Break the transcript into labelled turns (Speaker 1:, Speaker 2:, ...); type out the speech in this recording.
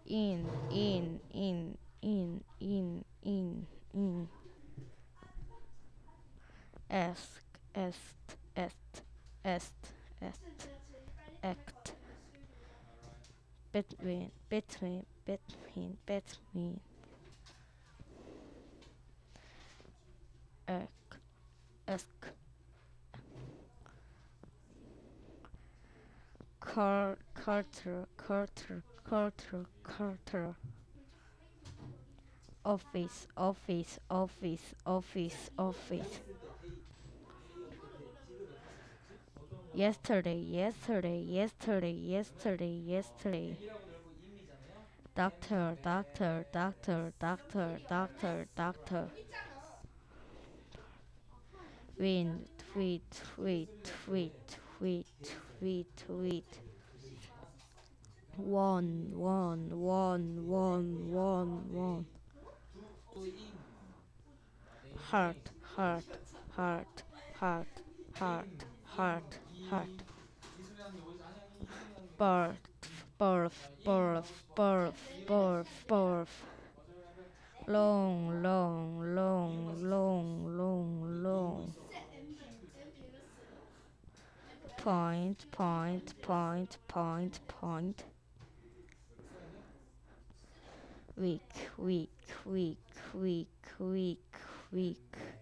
Speaker 1: in, ask, est, est, act, between, ask, ask, quarter, office, yesterday, doctor, wind, wheat, one, heart, heart, heart, heart, heart, birth, birth, long, point, week, week, week,